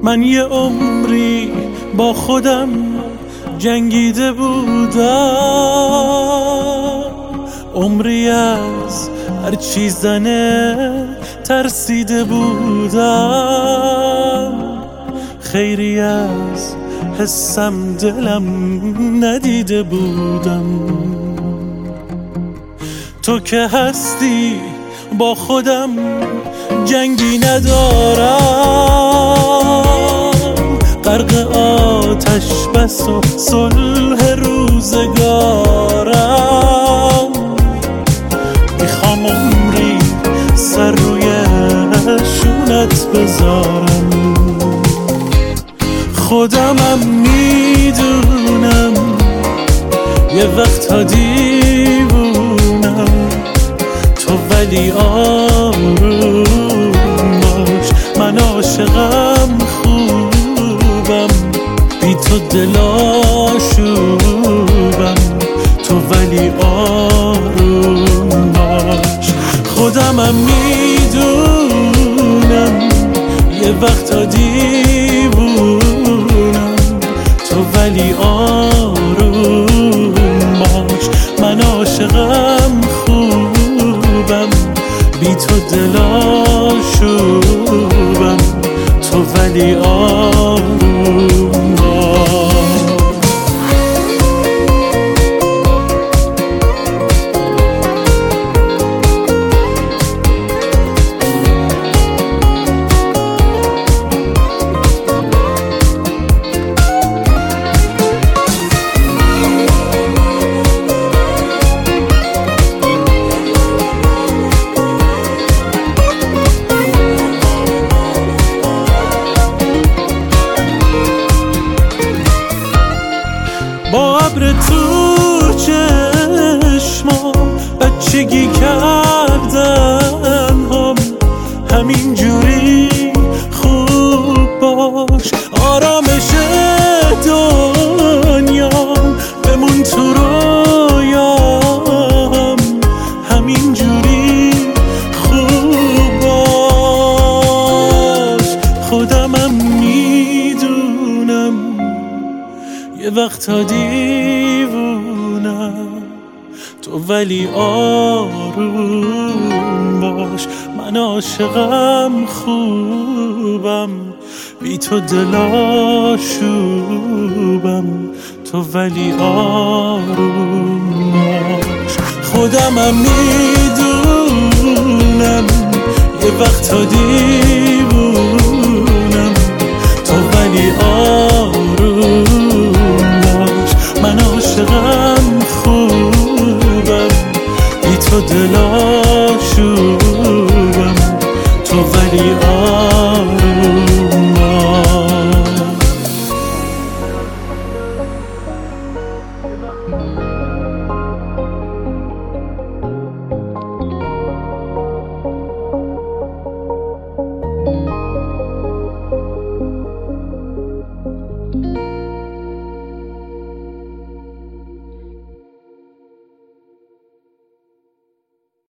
من یه عمری با خودم جنگیده بودم، عمری از هر چی زنه ترسیده بودم، خیری از حسم دلم ندیده بودم. تو که هستی با خودم جنگی ندارم، غرق آتش بس و صلح روزگارم. میخوام عمری سر روی شونت بذارم، خودمم میدونم یه وقتا دیوونم، تو ولی آروم باش، من عاشقم خوبم، بی تو دلاشوبم، تو ولی آروم باش. خودمم میدونم یه وقتا دیوونم، تو ولی آروم باش، من عاشقم خوبم، بی تو دلاشوبم، تو ولی آروم باش. با ابر تو چشمام بچگی کردن هم، همین جوری خوب باش، آرامش دنیام بمون تو رویام، همین جوری خوب باش. خودمم میدونم یه وقتا دیوونم، تو ولی آروم باش، من عاشقم خوبم، بی تو دلاشوبم، تو ولی آروم باش. خودمم میدونم یه وقتا دیوونم،